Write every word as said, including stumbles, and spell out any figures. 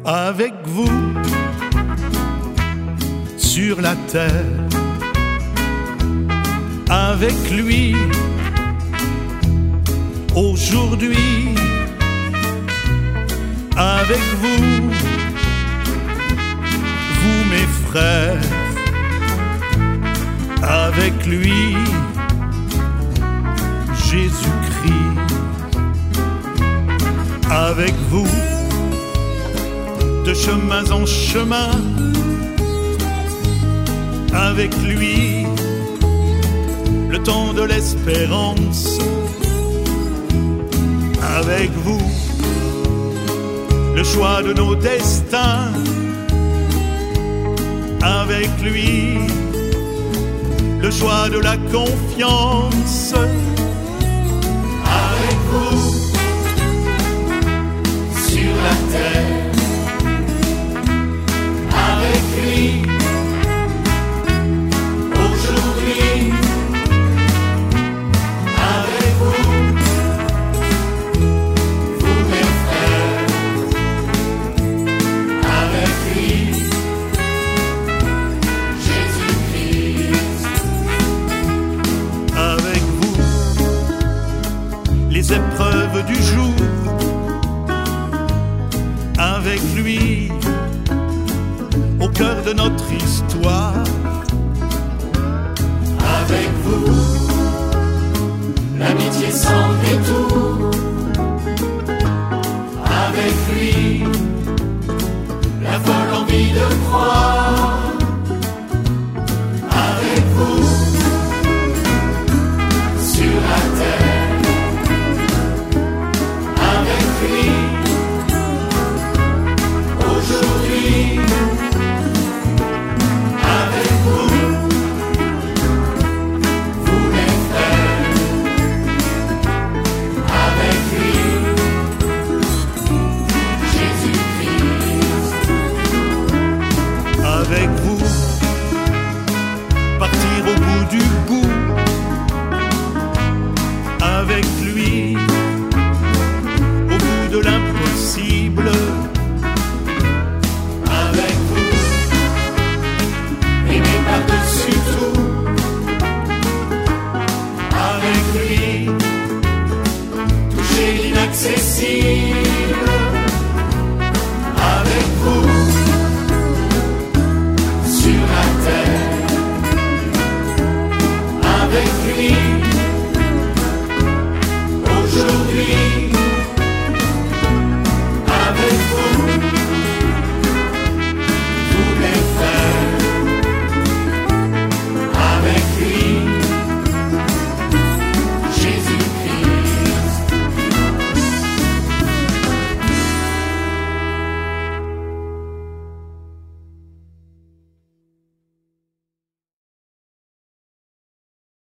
avec vous sur la terre, avec lui aujourd'hui, avec vous, vous mes frères, avec lui, Jésus-Christ, avec vous, de chemins en chemin, avec lui, le temps de l'espérance, avec vous, le choix de nos destins, avec lui, le choix de la confiance, avec vous, sur la terre, avec lui, aujourd'hui, avec vous, vous mes frères, avec lui, Jésus-Christ, avec vous, les épreuves du jour, avec lui, au cœur de notre histoire, avec vous, l'amitié sans détour, avec lui, la folle envie de croire, avec vous, sur la terre, avec lui, aujourd'hui, avec vous, vous mes frères, avec lui, Jésus-Christ, avec vous, partir au bout du bout, avec lui, au bout de l'impossible, avec vous, aimer par-dessus tout, avec lui, toucher l'inaccessible, avec vous, sur la terre, avec lui,